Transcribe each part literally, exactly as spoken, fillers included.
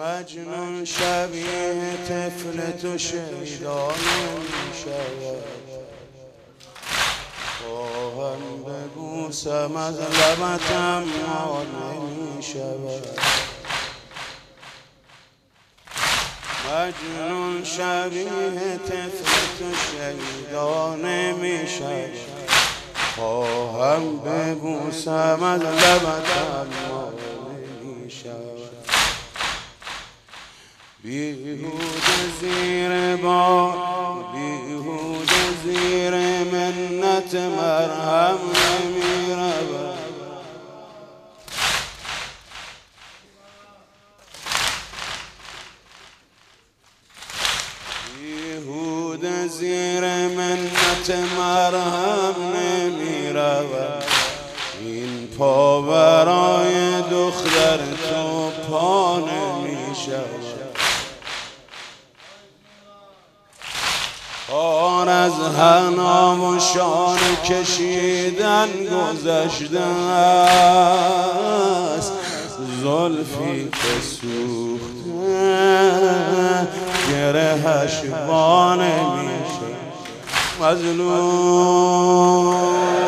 مجنون شبیه طفل تو شیدا نمی‌شود. خواهم ببوسم از لبت اما نمی‌شود. مجنون شبیه طفل تو شیدا نمی‌شود. خواهم ببوسم از لبت اما نمی‌شود. بیهوده زیر بار، بیهوده زیر منت مرهم نمی‌رود. بیهوده زیر منت مرهم نمی‌رود. این پا برای دختر تو پا نمی‌شود. کار از حنا و شانه کشیدن گذشته است. زلفی که سوخته گرهش وا نمیشه. مظلوم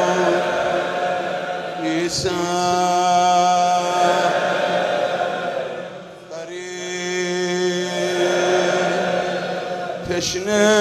نیستم، تشنه